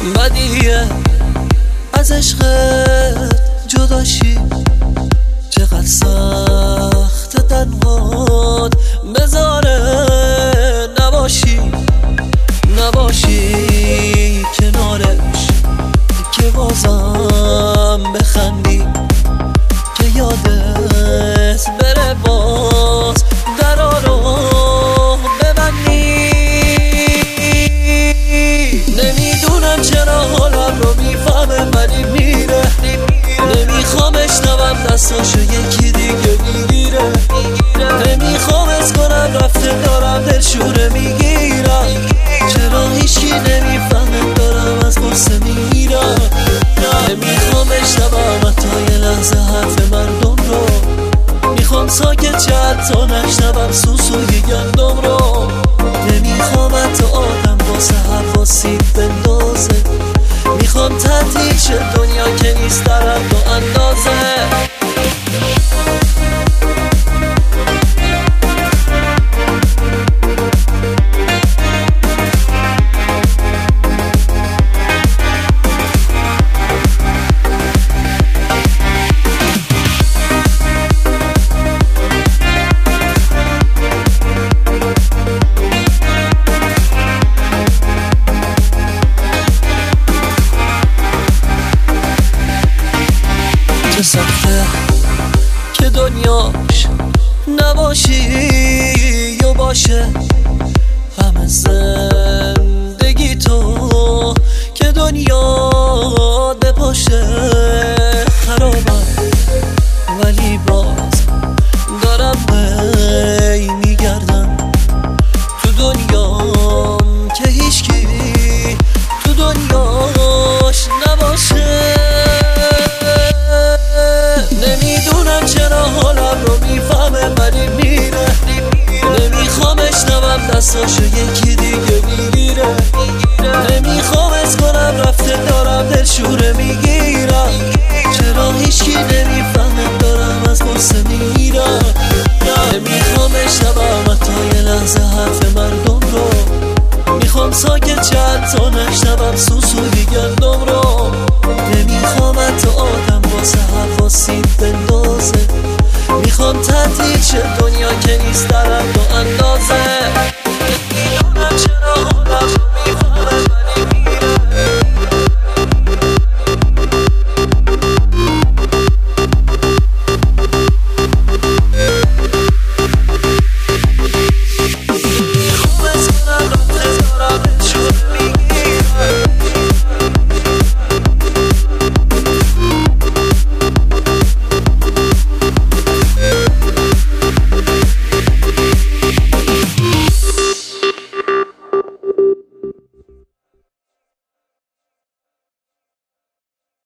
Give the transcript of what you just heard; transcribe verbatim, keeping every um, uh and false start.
بدیه از عشقت جداشی، چقدر سخت تنهات بذاره نباشی نباشی کنارش، که بازم بخندی، که یادت بره باز درا رو ببندی. نمیدونم چرا حالم رو میفهمه ولی میره، نمیخوام اشنوم دستاشو یکی دیگه میگیره، نمیخوام از کنم رفته دارم دلشوره میگیرم، چرا هیچی نمیفهمه دارم از غصه میرم. نمیخوام اشنوم حتی یه لحظه حرف مردم رو، میخوام ساکت چه حتی نشنوم سوسوی گندم رو، نمیخوام حتی آدم واسه حواسی بندازه، میخوام تعطیل شه دنیا که نیست در حد و اندازه. چه سخته که دنیاش نباشی یا باشه، همه زندگی تو که دنیا بپاشه خرابم، ولی باز دارم بی میگردم تو دنیام که هیچکی تو دنیاش نباشه. نمیدونم چرا حالم رو میفهمه ولی میره، نمیخوام اشنوم دستاشو یکی دیگه میگیره، نمیخوام از کنم رفته دارم دلشوره میگیرم، چرا هیچکی نمیفهمه دارم از غصه میرم. نمیخوام اشنوم حتی یه لحظه حرف مردم رو، میخوام ساکت چه حتی نشنوم سوسوی